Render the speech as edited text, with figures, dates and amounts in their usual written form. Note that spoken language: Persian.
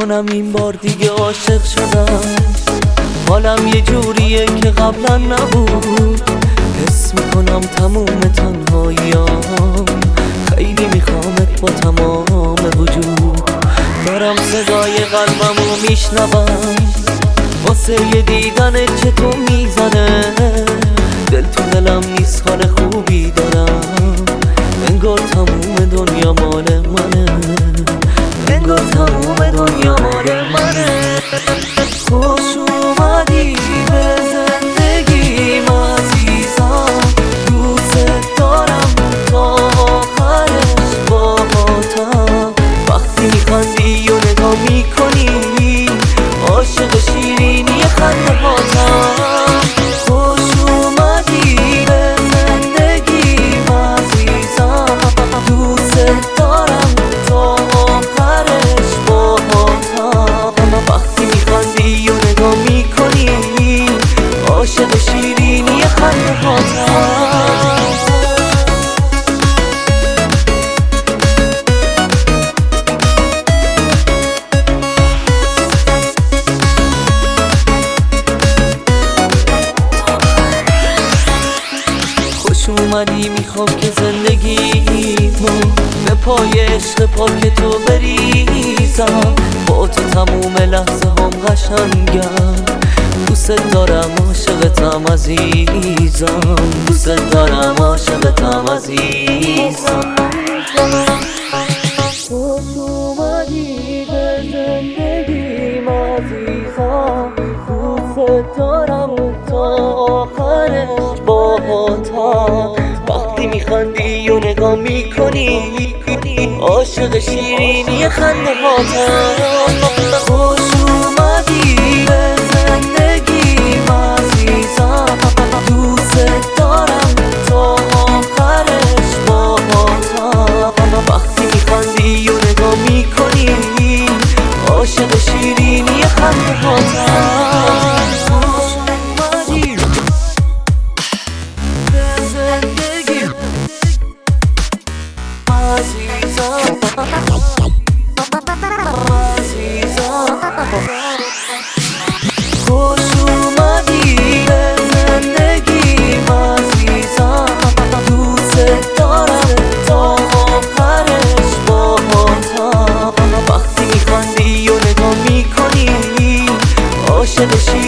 میکنم این بار دیگه عاشق شدم. حالم یه جوریه که قبلا نبود. حس میکنم تموم تنهاییام، خیلی میخوامت با تمام وجود. دارم صدای قلبمو میشنوم واسه یه دیدنت که تو میزنه. دل تو دلم نیست، حال خوبی دارم. انگار تموم دنیا مال منه، انگار تموم دنیا مال منه. خوش اومدی به زندگیم عزیزم، دوست دارم تا آخرش باهاتم. وقتی میخندی و نگاه میکنی عاشق شیرینی خنده هاتم. خوش اومدی به زندگیم عزیزم، دوست دارم تا آخرش باهاتم. وقتی میخندی و نگاه میکنی عاشق شیرینی خنده هاتم. خوش اومدی، میخوام که زندگیمو به پای عشق پاک تو بریزم. با تو تموم لحظه هم قشنگم. دوست دارم عاشقتم عزیزم، دوست دارم عاشقتم عزیزم. خوش اومدی به زندگیم عزیزم، دوست دارم تا آخرش باهاتم. وقتی میخندی و نگاه میکنی عاشق شیرینی خنده هاتم. خوش اومدی به زندگیم عزیزم، دوست دارم تا آخرش باهاتم. وقتی میخندی و نگاه میکنی عاشق شیرینی خنده هاتم. خوش اومدی به زندگیم عزیزم، دوست دارم تا آخرش باهاتم. وقتی میخندی و نگاه میکنی عاشق